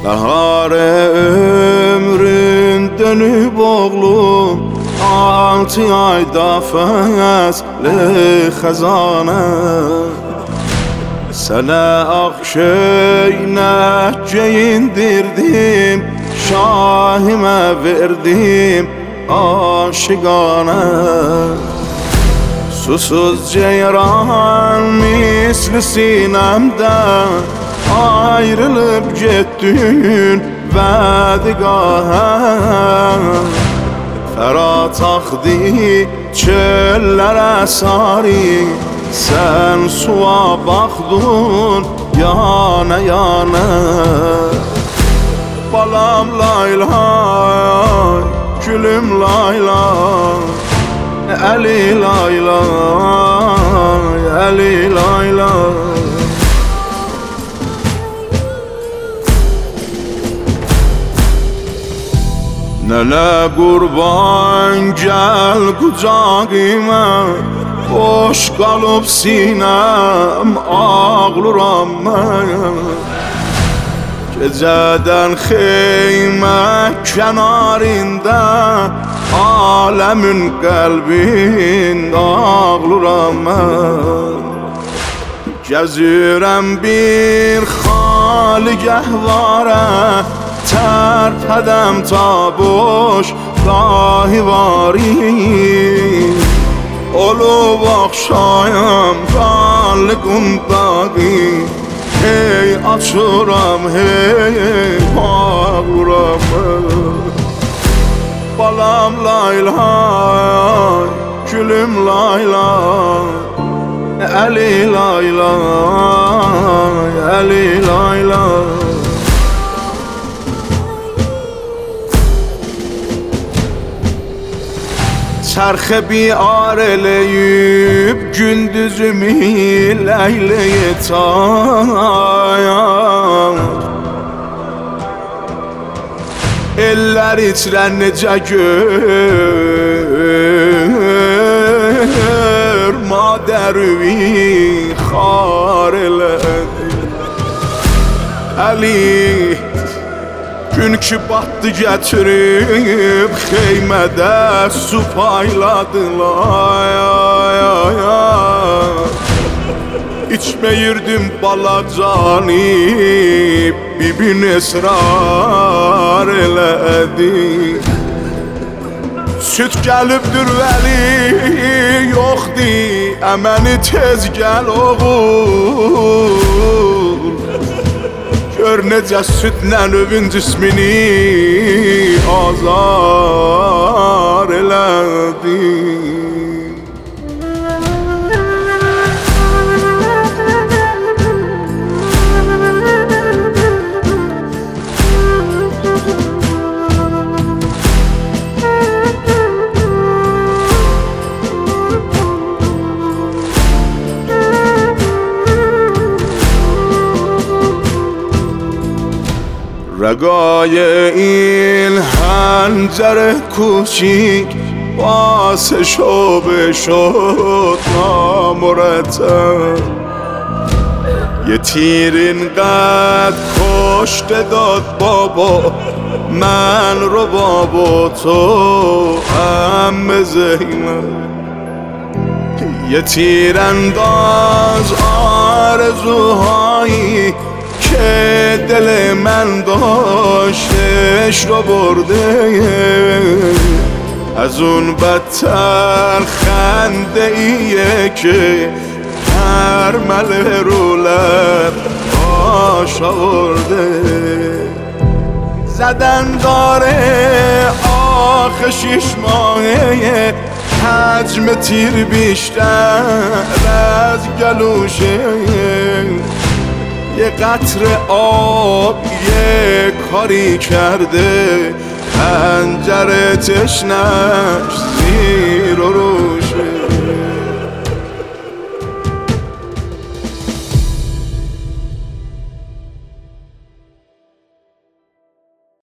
Bahar ömrün dönüp oğlum 6 ayda fəsli xəzanə Sənə ağ köynək geyindirdim Şahimə verdim aşiqanə Susuz ceyran misli sinəmdə Ayrılıp getdin vədiqahə Fərat axdı çöllərə sari Sən suya baxdın yana yana Balam laylay, gülüm laylay Əli laylay, Əli laylay Nələ qurban gəl qucağıma Boş qalıb sinəm ağlıram mən Gecədən xeymə kənarında Aləmin qəlbində ağlıram mən Gəzirəm bir xali gəhvarə Tərpədəm ta boş dahivari Olub axşayam qallı qundağı Hey açıram, hey bağıram Balam laylay, gülüm laylay Əli laylay, Əli laylay Çarxı biyar eləyib gündüzümü ləyləyəcəyəm Eller içrən necə gör Madərüvi xar elədi Əli Gün ki batdı gətirib xeymədə su payladılar İçməyirdim balacani bibin esrar elədi Süt gəlibdir vəli yoxdi əməni tez gəl oğul Gör necə sütlə övün cismini azar elədi رگای این حنجر کوچیک باعث شعبه شد نامرتب یه تیر اینقدر کشته داد بابا من رو بابا تو عمه زینب یه تیر انداز آرزوهایی که دل من داشتش رو برده از اون بدتر خنده ایه که هر مله رو لب آش آورده زدن داره آخ 6 ماهه حجم تیر بیشتر از گلوشه یه قطره آب یه کاری کرده پنجره تشنش زیر و روش